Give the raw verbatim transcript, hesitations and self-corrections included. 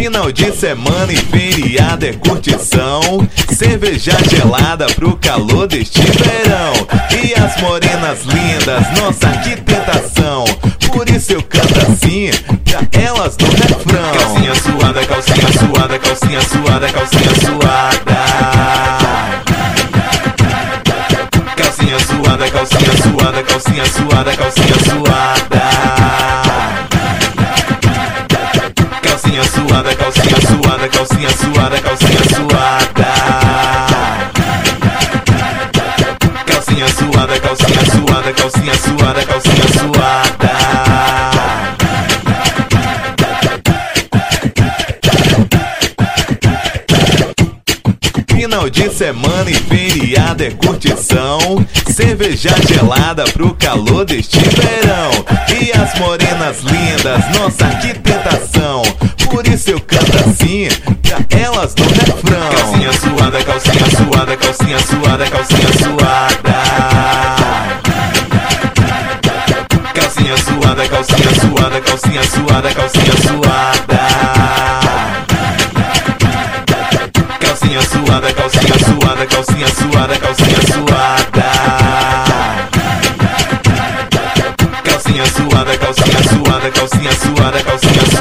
Final de semana e feriado é curtição, cerveja gelada pro calor deste verão. E as morenas lindas, nossa que tentação, por isso eu canto assim pra elas no refrão. Calcinha suada, calcinha suada, calcinha suada, calcinha suada. Calcinha suada, calcinha suada, calcinha suada, calcinha suada. Calcinha suada, calcinha suada, calcinha suada, calcinha suada. Calcinha suada, calcinha suada, calcinha suada, calcinha suada. Final de semana e feriado é curtição, cerveja gelada pro calor deste verão. E as morenas lindas, nossa que tentação, por isso eu canto assim pra elas no refrão. Calcinha suada, calcinha suada, calcinha suada, calcinha suada. Calcinha suada, calcinha suada, calcinha suada, calcinha suada. Calcinha suada, calcinha suada, calcinha suada, calcinha suada. Calcinha suada, calcinha suada, calcinha suada, calcinha suada.